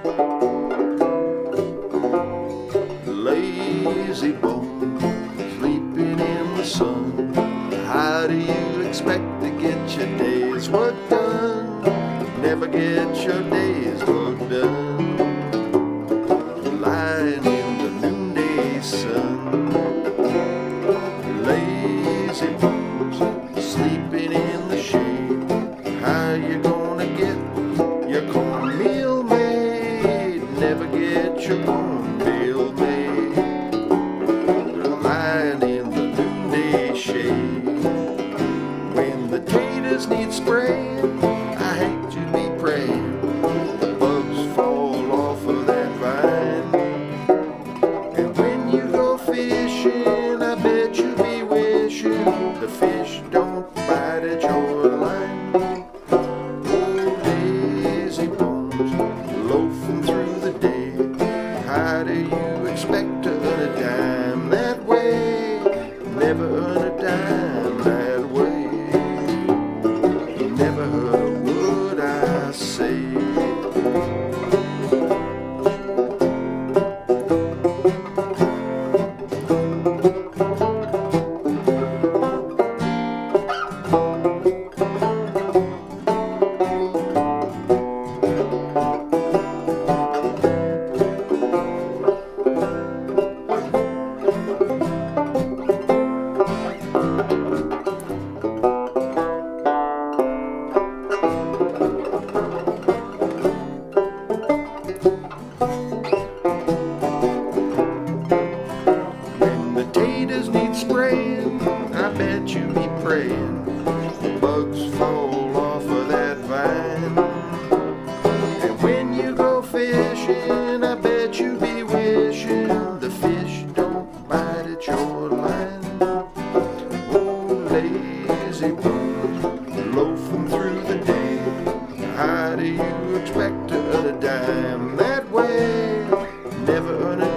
Lazy bone, sleeping in the sun. How do you expect to get your day's work done? Never get your day's work done. Lying in the noonday sun. Lazy bones, sleeping in the shade. How you gonna get your cornmeal made? Never get your cornmeal made. Lying in the noonday shade. When the taters need spraying, I hate to be praying. The bugs fall off of that vine. And when you go fishing, I bet you be wishing the fish don't bite at your line. Oh, lazy bones, loafing through the day. How do you expect to earn a dime that way? Never earn a dime that way. Never heard a word I say. When the taters need spraying, I bet you be praying bugs fall off of that vine. And when you go fishing, I bet you be wishing the fish don't bite at your line. Oh, lazy bones, loafing through the day. How do you expect to earn a dime that way? Never earn a